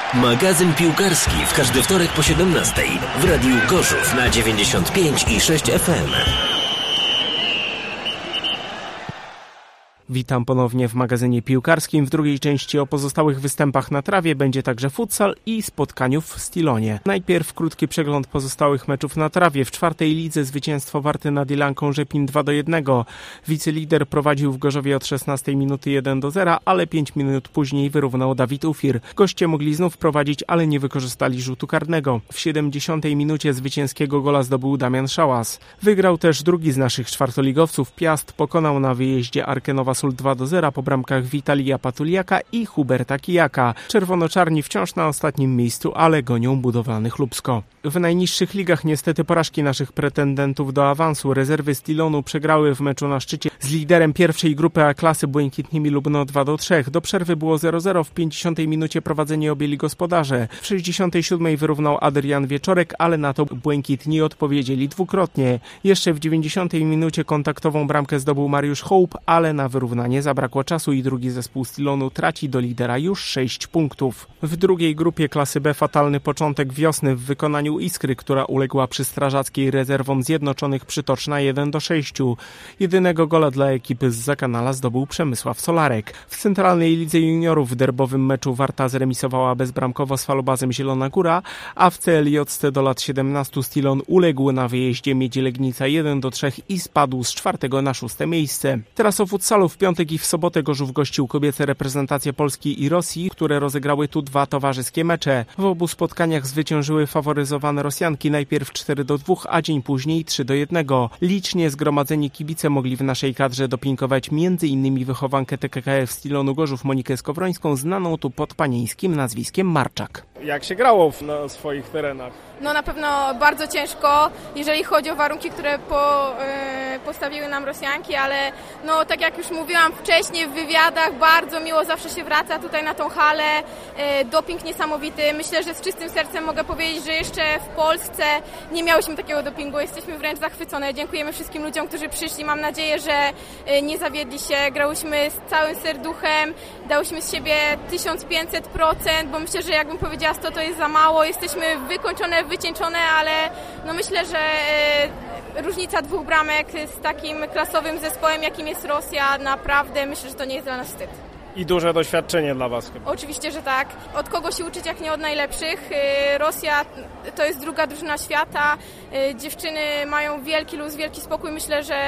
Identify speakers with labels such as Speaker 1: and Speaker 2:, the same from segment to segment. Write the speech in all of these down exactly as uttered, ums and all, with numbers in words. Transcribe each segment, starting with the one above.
Speaker 1: Magazyn piłkarski w każdy wtorek po siedemnastej w Radiu Gorzów na dziewięćdziesiąt pięć i sześć F M.
Speaker 2: Witam ponownie w magazynie piłkarskim. W drugiej części o pozostałych występach na trawie będzie także futsal i spotkaniów w Stilonie. Najpierw krótki przegląd pozostałych meczów na trawie. W czwartej lidze zwycięstwo Warty nad Ilanką Rzepin dwa do jednego. Wicelider prowadził w Gorzowie od szesnastej minuty jeden do zera, ale pięć minut później wyrównał Dawid Ufir. Goście mogli znów prowadzić, ale nie wykorzystali rzutu karnego. W siedemdziesiątej minucie zwycięskiego gola zdobył Damian Szałas. Wygrał też drugi z naszych czwartoligowców. Piast pokonał na wyjeździe Arkę Nowa Sól dwa do zera po bramkach Witalija Patuliaka i Huberta Kijaka. Czerwono-czarni wciąż na ostatnim miejscu, ale gonią budowlanych Lubsko. W najniższych ligach niestety porażki naszych pretendentów do awansu. Rezerwy Stilonu przegrały w meczu na szczycie z liderem pierwszej grupy A klasy Błękitnymi Lubno dwa do trzech. Do przerwy było zero zero, w pięćdziesiątej minucie prowadzenie objęli gospodarze. W sześćdziesiątej siódmej wyrównał Adrian Wieczorek, ale na to Błękitni odpowiedzieli dwukrotnie. Jeszcze w dziewięćdziesiątej minucie kontaktową bramkę zdobył Mariusz Hołb, ale na wyrównanie zabrakło czasu i drugi zespół Stilonu traci do lidera już sześć punktów. W drugiej grupie klasy B fatalny początek wiosny w wykonaniu Iskry, która uległa przy strażackiej rezerwom Zjednoczonych Przytoczna jeden do sześciu. Jedynego gola dla ekipy z Zakanala zdobył Przemysław Solarek. W centralnej lidze juniorów w derbowym meczu Warta zremisowała bezbramkowo z Falobazem Zielona Góra, a w C L J C do lat siedemnastu Stilon uległ na wyjeździe Miedzi Legnica jeden do trzech i spadł z czwartego na szóste miejsce. Teraz o futsalu. W piątek i w sobotę Gorzów gościł kobiece reprezentacje Polski i Rosji, które rozegrały tu dwa towarzyskie mecze. W obu spotkaniach zwyciężyły faworyzowane Rosjanki, najpierw cztery do dwóch, a dzień później trzy do jednego. Licznie zgromadzeni kibice mogli w naszej kadrze dopingować m.in. wychowankę T K K F Stilonu Gorzów Monikę Skowrońską, znaną tu pod panieńskim nazwiskiem Marczak.
Speaker 3: Jak się grało na swoich terenach?
Speaker 4: No na pewno bardzo ciężko, jeżeli chodzi o warunki, które po, yy, postawiły nam Rosjanki, ale no tak jak już mówiłam wcześniej w wywiadach, bardzo miło zawsze się wraca tutaj na tą halę, yy, doping niesamowity. Myślę, że z czystym sercem mogę powiedzieć, że jeszcze w Polsce nie miałyśmy takiego dopingu, jesteśmy wręcz zachwycone. Dziękujemy wszystkim ludziom, którzy przyszli, mam nadzieję, że yy, nie zawiedli się, grałyśmy z całym serduchem, dałyśmy z siebie tysiąc pięćset procent, bo myślę, że jakbym powiedziała sto, to jest za mało, jesteśmy wykończone, wycieńczone, ale no myślę, że e, różnica dwóch bramek z takim klasowym zespołem, jakim jest Rosja, naprawdę myślę, że to nie jest dla nas wstyd.
Speaker 3: I duże doświadczenie dla Was chyba.
Speaker 4: Oczywiście, że tak. Od kogo się uczyć, jak nie od najlepszych. Rosja to jest druga drużyna świata. Dziewczyny mają wielki luz, wielki spokój. Myślę, że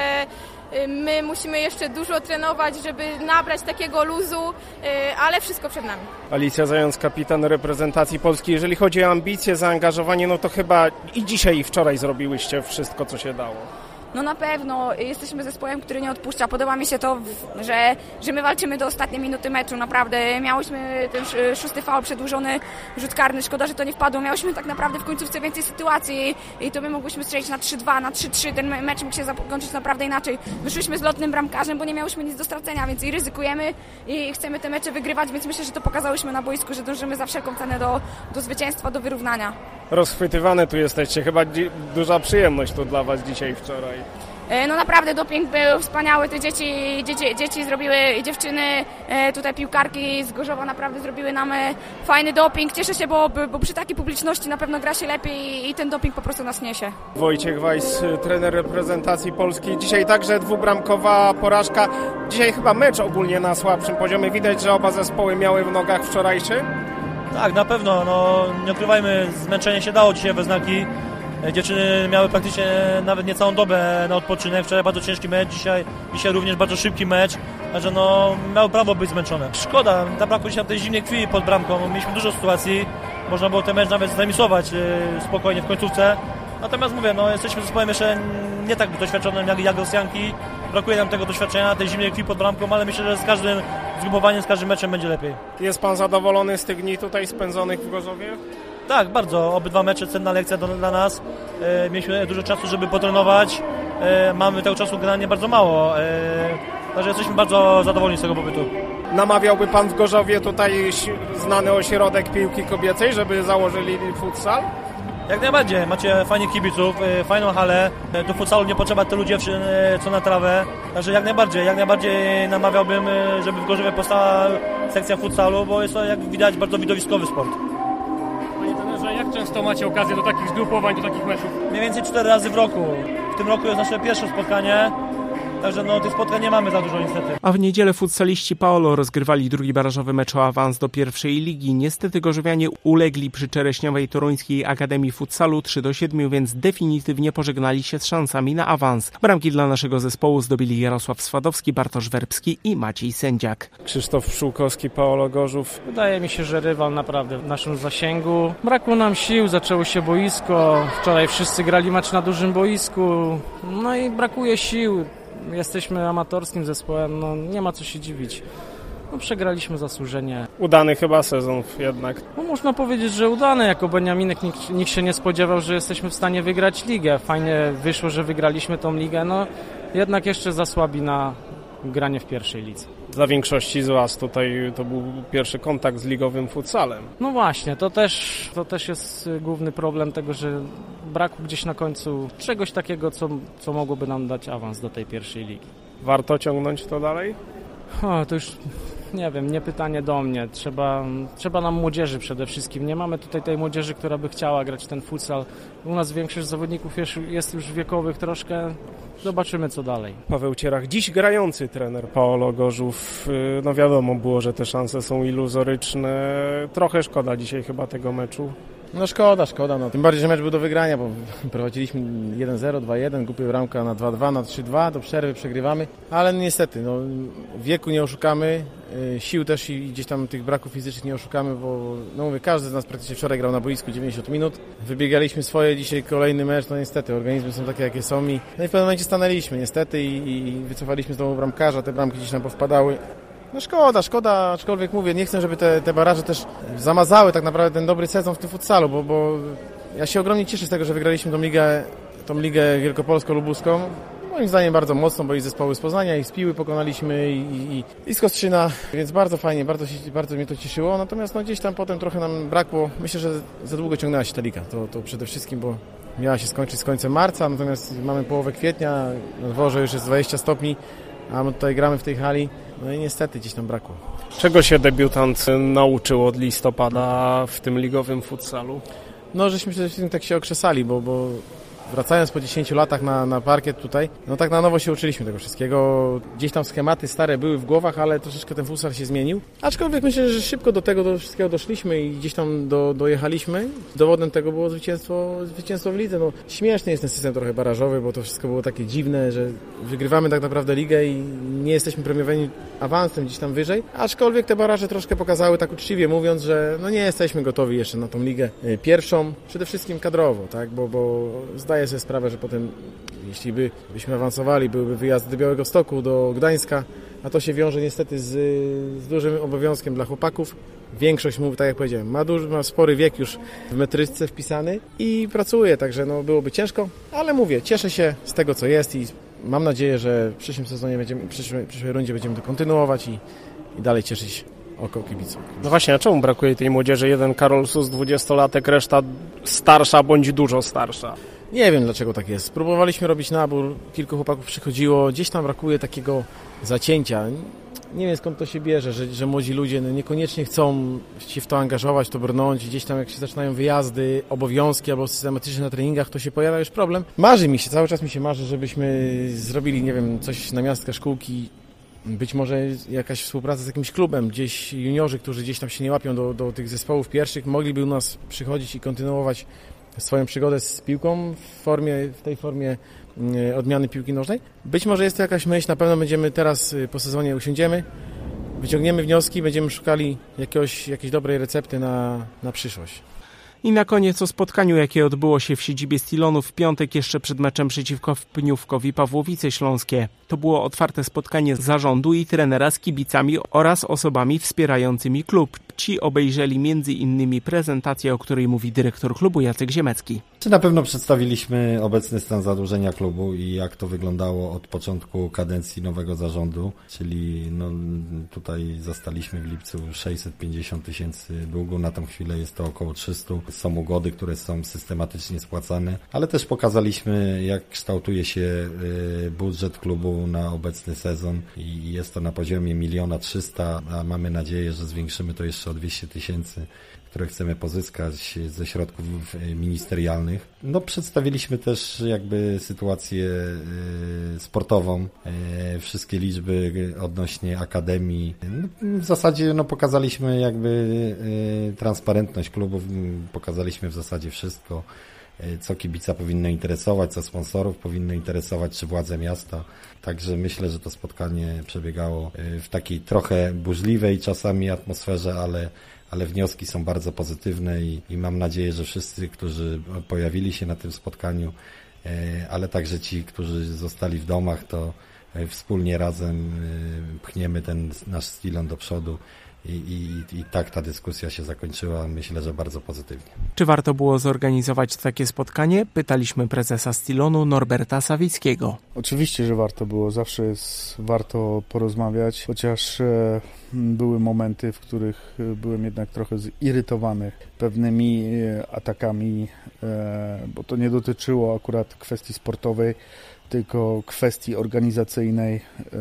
Speaker 4: my musimy jeszcze dużo trenować, żeby nabrać takiego luzu, ale wszystko przed nami.
Speaker 3: Alicja Zając, kapitan reprezentacji Polski. Jeżeli chodzi o ambicje, zaangażowanie, no to chyba i dzisiaj i wczoraj zrobiłyście wszystko, co się dało.
Speaker 5: No na pewno jesteśmy zespołem, który nie odpuszcza. Podoba mi się to, że, że my walczymy do ostatniej minuty meczu. Naprawdę miałyśmy ten szósty faul, przedłużony rzut karny. Szkoda, że to nie wpadło. Miałyśmy tak naprawdę w końcówce więcej sytuacji i to my mogłyśmy strzelić na trzy dwa, na trzy trzy. Ten mecz mógł się zakończyć naprawdę inaczej. Wyszłyśmy z lotnym bramkarzem, bo nie miałyśmy nic do stracenia, więc i ryzykujemy i chcemy te mecze wygrywać, więc myślę, że to pokazałyśmy na boisku, że dążymy za wszelką cenę do, do zwycięstwa, do wyrównania.
Speaker 3: Rozchwytywane tu jesteście. Chyba dzi- duża przyjemność to dla Was dzisiaj i wczoraj.
Speaker 5: No naprawdę doping był wspaniały, te dzieci, dzieci, dzieci zrobiły, dziewczyny, tutaj piłkarki z Gorzowa naprawdę zrobiły nam fajny doping. Cieszę się, bo, bo przy takiej publiczności na pewno gra się lepiej i ten doping po prostu nas niesie.
Speaker 3: Wojciech Wajs, trener reprezentacji Polski. Dzisiaj także dwubramkowa porażka. Dzisiaj chyba mecz ogólnie na słabszym poziomie. Widać, że oba zespoły miały w nogach wczorajszy.
Speaker 6: Tak, na pewno. No, nie ukrywajmy, zmęczenie się dało dzisiaj we znaki. Dziewczyny miały praktycznie nawet nie całą dobę na odpoczynek. Wczoraj bardzo ciężki mecz, dzisiaj, dzisiaj również bardzo szybki mecz. Także no, miały prawo być zmęczone. Szkoda, zabrakło dzisiaj tej zimnej krwi pod bramką. Mieliśmy dużo sytuacji, można było ten mecz nawet zremisować spokojnie w końcówce. Natomiast mówię, no, jesteśmy zespołem jeszcze nie tak doświadczonym jak, jak Rosjanki. Brakuje nam tego doświadczenia, tej zimnej krwi pod bramką, ale myślę, że z każdym zgrupowaniem, z każdym meczem będzie lepiej.
Speaker 3: Jest Pan zadowolony z tych dni tutaj spędzonych w Gorzowie?
Speaker 6: Tak, bardzo. Obydwa mecze cenna lekcja do, dla nas. E, mieliśmy dużo czasu, żeby potrenować. E, mamy tego czasu granie bardzo mało. E, także jesteśmy bardzo zadowoleni z tego pobytu.
Speaker 3: Namawiałby Pan w Gorzowie tutaj znany ośrodek piłki kobiecej, żeby założyli futsal?
Speaker 6: Jak najbardziej. Macie fajnych kibiców, e, fajną halę. E, do futsalu nie potrzeba tylu dziewczyn, e, co na trawę. Także jak najbardziej. Jak najbardziej namawiałbym, e, żeby w Gorzowie powstała sekcja futsalu, bo jest to, jak widać, bardzo widowiskowy sport.
Speaker 3: Jak często macie okazję do takich zgrupowań, do takich meczów?
Speaker 6: Mniej więcej cztery razy w roku. W tym roku jest nasze pierwsze spotkanie. Także no, tych spotkań nie mamy za dużo niestety.
Speaker 2: A w niedzielę futsaliści Paolo rozgrywali drugi barażowy mecz o awans do pierwszej ligi. Niestety gorzowianie ulegli przy czereśniowej toruńskiej Akademii Futsalu trzy do siedmiu, więc definitywnie pożegnali się z szansami na awans. Bramki dla naszego zespołu zdobyli Jarosław Swadowski, Bartosz Werbski i Maciej Sędziak.
Speaker 3: Krzysztof Pszczółkowski, Paolo Gorzów.
Speaker 7: Wydaje mi się, że rywal naprawdę w naszym zasięgu. Brakło nam sił, zaczęło się boisko. Wczoraj wszyscy grali mecz na dużym boisku. No i brakuje sił. Jesteśmy amatorskim zespołem, no nie ma co się dziwić. No przegraliśmy zasłużenie.
Speaker 3: Udany chyba sezon jednak.
Speaker 7: No można powiedzieć, że udany. Jako Beniaminek nikt, nikt się nie spodziewał, że jesteśmy w stanie wygrać ligę. Fajnie wyszło, że wygraliśmy tą ligę, no jednak jeszcze za słabi na granie w pierwszej lidze.
Speaker 3: Dla większości z Was tutaj to był pierwszy kontakt z ligowym futsalem.
Speaker 7: No właśnie, to też, to też jest główny problem tego, że brakło gdzieś na końcu czegoś takiego, co, co mogłoby nam dać awans do tej pierwszej ligi.
Speaker 3: Warto ciągnąć to dalej?
Speaker 7: O, to już nie wiem, nie pytanie do mnie. Trzeba, trzeba nam młodzieży przede wszystkim. Nie mamy tutaj tej młodzieży, która by chciała grać ten futsal. U nas większość zawodników jest, jest już wiekowych troszkę. Zobaczymy, co dalej.
Speaker 3: Paweł Cierach, dziś grający trener Paolo Gorzów. No wiadomo było, że te szanse są iluzoryczne. Trochę szkoda dzisiaj chyba tego meczu.
Speaker 8: No szkoda, szkoda. No. Tym bardziej, że mecz był do wygrania, bo prowadziliśmy jeden zero, dwa jeden, głupia bramka na dwa dwa, na trzy dwa, do przerwy przegrywamy. Ale niestety, no, wieku nie oszukamy, sił też i gdzieś tam tych braków fizycznych nie oszukamy, bo no mówię, każdy z nas praktycznie wczoraj grał na boisku dziewięćdziesiąt minut. Wybiegaliśmy swoje, dzisiaj kolejny mecz, no niestety, organizmy są takie, jakie są i, no i w pewnym momencie stanęliśmy niestety i, i wycofaliśmy znowu bramkarza, te bramki gdzieś nam powpadały. No szkoda, szkoda, aczkolwiek mówię, nie chcę, żeby te, te baraże też zamazały tak naprawdę ten dobry sezon w tym futsalu, bo, bo ja się ogromnie cieszę z tego, że wygraliśmy tą ligę, tą ligę wielkopolsko-lubuską. Moim zdaniem bardzo mocno, bo i zespoły z Poznania, i z Piły pokonaliśmy, i, i, i z Kostrzyna, więc bardzo fajnie, bardzo, się, bardzo mnie to cieszyło. Natomiast no, gdzieś tam potem trochę nam brakło, myślę, że za długo ciągnęła się ta liga, to, to przede wszystkim, bo miała się skończyć z końcem marca, natomiast mamy połowę kwietnia, na dworze już jest dwadzieścia stopni, a my tutaj gramy w tej hali, no i niestety gdzieś tam brakło.
Speaker 3: Czego się debiutant nauczył od listopada w tym ligowym futsalu?
Speaker 8: No, żeśmy przede wszystkim tak się okrzesali, bo, bo wracając po dziesięciu latach na, na parkiet tutaj, no tak na nowo się uczyliśmy tego wszystkiego. Gdzieś tam schematy stare były w głowach, ale troszeczkę ten futsal się zmienił. Aczkolwiek myślę, że szybko do tego do wszystkiego doszliśmy i gdzieś tam do, dojechaliśmy. Dowodem tego było zwycięstwo, zwycięstwo w lidze. No, śmieszny jest ten system trochę barażowy, bo to wszystko było takie dziwne, że wygrywamy tak naprawdę ligę i nie jesteśmy premiowani awansem gdzieś tam wyżej. Aczkolwiek te baraże troszkę pokazały tak uczciwie mówiąc, że no nie jesteśmy gotowi jeszcze na tą ligę pierwszą, przede wszystkim kadrowo, tak, bo, bo zdaję sobie sprawę, że potem, jeśli by, byśmy awansowali, byłby wyjazd do Białegostoku, do Gdańska, a to się wiąże niestety z, z dużym obowiązkiem dla chłopaków. Większość, mówi, tak jak powiedziałem, ma, duży, ma spory wiek już w metryczce wpisany i pracuje, także no, byłoby ciężko, ale mówię, cieszę się z tego, co jest i mam nadzieję, że w przyszłym sezonie będziemy, w przyszłej, w przyszłej rundzie będziemy to kontynuować i, i dalej cieszyć oko kibiców.
Speaker 3: No właśnie, a czemu brakuje tej młodzieży? Jeden Karol Sus, dwudziestolatek, reszta starsza bądź dużo starsza.
Speaker 8: Nie wiem, dlaczego tak jest. Próbowaliśmy robić nabór, kilku chłopaków przychodziło, gdzieś tam brakuje takiego zacięcia. Nie wiem, skąd to się bierze, że, że młodzi ludzie no, niekoniecznie chcą się w to angażować, to brnąć. Gdzieś tam jak się zaczynają wyjazdy, obowiązki albo systematyczne na treningach, to się pojawia już problem. Marzy mi się, cały czas mi się marzy, żebyśmy zrobili, nie wiem, coś na miastka szkółki. Być może jakaś współpraca z jakimś klubem, gdzieś juniorzy, którzy gdzieś tam się nie łapią do, do tych zespołów pierwszych, mogliby u nas przychodzić i kontynuować swoją przygodę z piłką w formie, w tej formie odmiany piłki nożnej. Być może jest to jakaś myśl, na pewno będziemy teraz po sezonie usiądziemy, wyciągniemy wnioski, będziemy szukali jakiegoś, jakiejś dobrej recepty na, na przyszłość.
Speaker 2: I na koniec o spotkaniu, jakie odbyło się w siedzibie Stilonu w piątek jeszcze przed meczem przeciwko Pniówkowi Pawłowice Śląskie. To było otwarte spotkanie zarządu i trenera z kibicami oraz osobami wspierającymi klub. Ci obejrzeli między innymi prezentację, o której mówi dyrektor klubu Jacek Ziemecki.
Speaker 9: Na pewno przedstawiliśmy obecny stan zadłużenia klubu i jak to wyglądało od początku kadencji nowego zarządu, czyli no, tutaj zastaliśmy w lipcu sześćset pięćdziesiąt tysięcy długu, na tą chwilę jest to około trzysta. są ugody, które są systematycznie spłacane, ale też pokazaliśmy, jak kształtuje się budżet klubu na obecny sezon i jest to na poziomie miliona trzysta, a mamy nadzieję, że zwiększymy to jeszcze o dwieście tysięcy, które chcemy pozyskać ze środków ministerialnych. No, przedstawiliśmy też jakby sytuację sportową, wszystkie liczby odnośnie akademii. No, w zasadzie no, pokazaliśmy jakby transparentność klubów, pokazaliśmy w zasadzie wszystko, co kibica powinno interesować, co sponsorów powinno interesować, czy władze miasta. Także myślę, że to spotkanie przebiegało w takiej trochę burzliwej czasami atmosferze, ale ale wnioski są bardzo pozytywne i, i mam nadzieję, że wszyscy, którzy pojawili się na tym spotkaniu, ale także ci, którzy zostali w domach, to wspólnie razem pchniemy ten nasz Stillon do przodu. I, i, I tak ta dyskusja się zakończyła, myślę, że bardzo pozytywnie.
Speaker 2: Czy warto było zorganizować takie spotkanie? Pytaliśmy prezesa Stillonu Norberta Sawickiego.
Speaker 10: Oczywiście, że warto było. Zawsze jest warto porozmawiać, chociaż e, były momenty, w których byłem jednak trochę zirytowany pewnymi e, atakami, e, bo to nie dotyczyło akurat kwestii sportowej, tylko kwestii organizacyjnej e,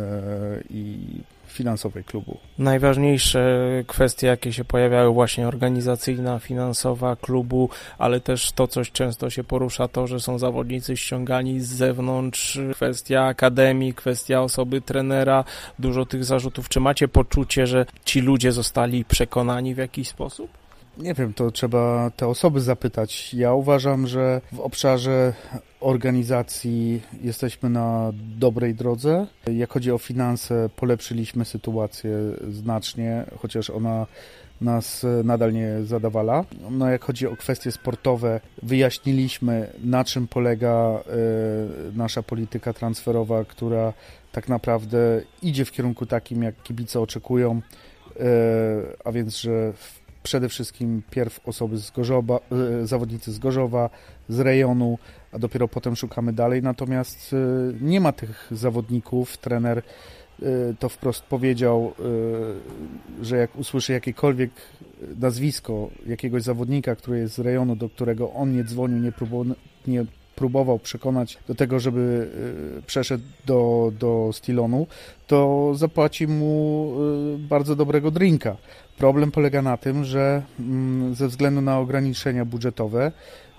Speaker 10: i finansowej klubu.
Speaker 2: Najważniejsze kwestie, jakie się pojawiały, właśnie organizacyjna, finansowa klubu, ale też to, coś często się porusza, to, że są zawodnicy ściągani z zewnątrz, kwestia akademii, kwestia osoby trenera, dużo tych zarzutów. Czy macie poczucie, że ci ludzie zostali przekonani w jakiś sposób?
Speaker 10: Nie wiem, to trzeba te osoby zapytać. Ja uważam, że w obszarze organizacji jesteśmy na dobrej drodze. Jak chodzi o finanse, polepszyliśmy sytuację znacznie, chociaż ona nas nadal nie zadawala. No, jak chodzi o kwestie sportowe, wyjaśniliśmy, na czym polega y, nasza polityka transferowa, która tak naprawdę idzie w kierunku takim, jak kibice oczekują, y, a więc, że w przede wszystkim pierw osoby z Gorzowa, zawodnicy z Gorzowa, z rejonu, a dopiero potem szukamy dalej. Natomiast nie ma tych zawodników. Trener to wprost powiedział, że jak usłyszy jakiekolwiek nazwisko jakiegoś zawodnika, który jest z rejonu, do którego on nie dzwonił, nie próbował, nie próbował przekonać do tego, żeby przeszedł do, do Stillonu, to zapłaci mu bardzo dobrego drinka. Problem polega na tym, że ze względu na ograniczenia budżetowe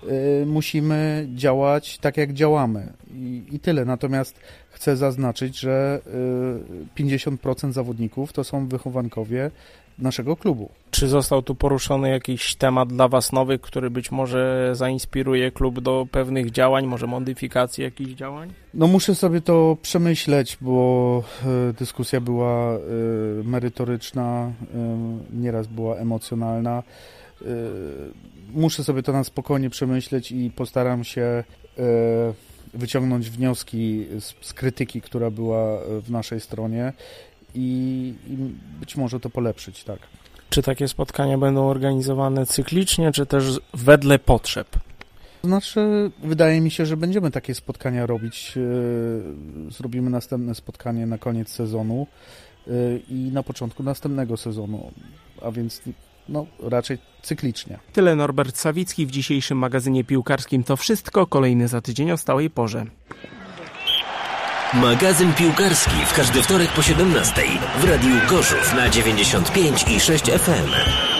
Speaker 10: musimy działać tak, jak działamy i, i tyle. Natomiast chcę zaznaczyć, że pięćdziesiąt procent zawodników to są wychowankowie naszego klubu.
Speaker 2: Czy został tu poruszony jakiś temat dla Was nowy, który być może zainspiruje klub do pewnych działań, może modyfikacji jakichś działań?
Speaker 10: No muszę sobie to przemyśleć, bo y, dyskusja była y, merytoryczna, y, nieraz była emocjonalna. Y, muszę sobie to na spokojnie przemyśleć i postaram się y, wyciągnąć wnioski z, z krytyki, która była w naszej stronie i, i być może to polepszyć, tak.
Speaker 2: Czy takie spotkania będą organizowane cyklicznie, czy też wedle potrzeb?
Speaker 10: Znaczy, wydaje mi się, że będziemy takie spotkania robić. Zrobimy następne spotkanie na koniec sezonu i na początku następnego sezonu, a więc no, raczej cyklicznie.
Speaker 2: Tyle Norbert Sawicki w dzisiejszym magazynie piłkarskim. To wszystko. Kolejny za tydzień o stałej porze.
Speaker 1: Magazyn piłkarski w każdy wtorek po siedemnastej w Radiu Gorzów na dziewięćdziesiąt pięć i sześć F M.